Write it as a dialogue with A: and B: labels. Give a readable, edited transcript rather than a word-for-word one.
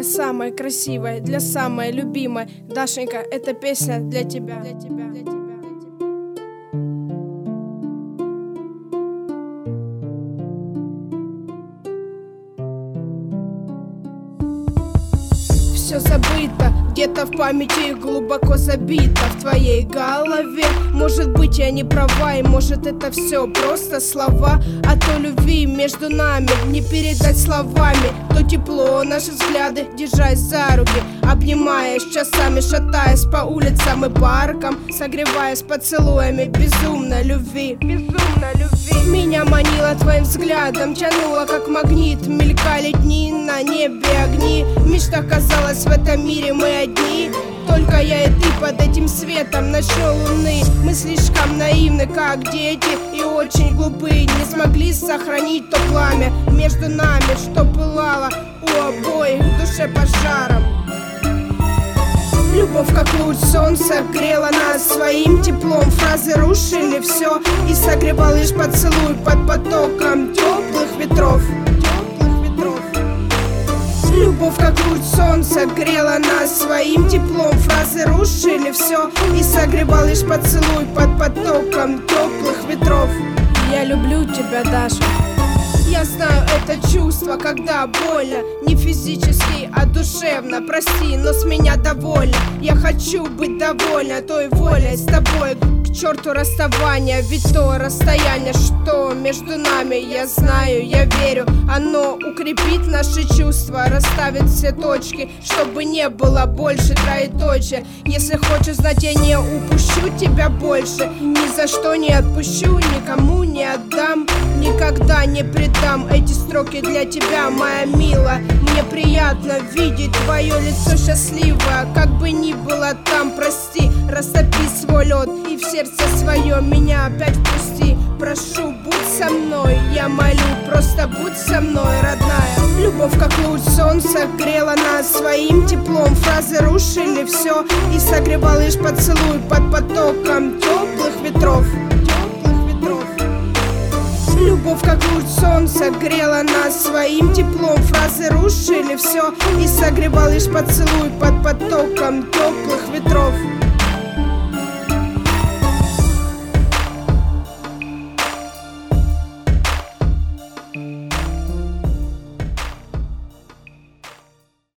A: для самой красивой, для самой любимой. Дашенька, эта песня для тебя, для тебя, для тебя. Все забыто, где-то в памяти глубоко забито в твоей голове. Может быть, я не права, и может это все просто слова. А то любви между нами не передать словами. То тепло, наши взгляды, держась за руки, обнимаясь часами, шатаясь по улицам и паркам, согреваясь поцелуями безумной любви, безумной любви. Меня манило твоим взглядом, тянуло как магнит. Мелькали дни, на небе огни. Мечта казалась, в этом мире мы одни. Только я и ты под этим светом ночной луны. Мы слишком наивны, как дети, и очень глупые. Не смогли сохранить то пламя между нами, что пылало у обоих в душе пожаром. Любовь, как луч солнца, грела нас своим теплом. Фразы рушили все и согревал лишь поцелуй под потоком теплых ветров. Любовь, как луч солнца, грела нас своим теплом. Фразы рушили все и согревал лишь поцелуй под потоком теплых ветров. Я люблю тебя, Даша. Я знаю это чувство, когда больно. Не физически, а душевно. Прости, но с меня довольна. Я хочу быть довольна той волей с тобой. К черту расставания, ведь то расстояние, что между нами, я знаю, я верю. Оно укрепит наши чувства, расставит все точки, чтобы не было больше троеточия. Если хочешь знать, я не упущу тебя больше. Ни за что не отпущу, никому не отдам, никогда не предам. Эти строки для тебя, моя милая. Мне приятно видеть твое лицо счастливое. Как бы ни было там, прости, растопи свой лед и в сердце свое меня опять впусти. Прошу, будь со мной, я молю, просто будь со мной, родная. Любовь, как луч солнца, грела нас своим теплом. Фразы рушили все и согревал лишь поцелуй под потоком теплых ветров. Любовь, как луч солнца, грела нас своим теплом. Фразы рушили все и согревал лишь поцелуй под потоком теплых ветров.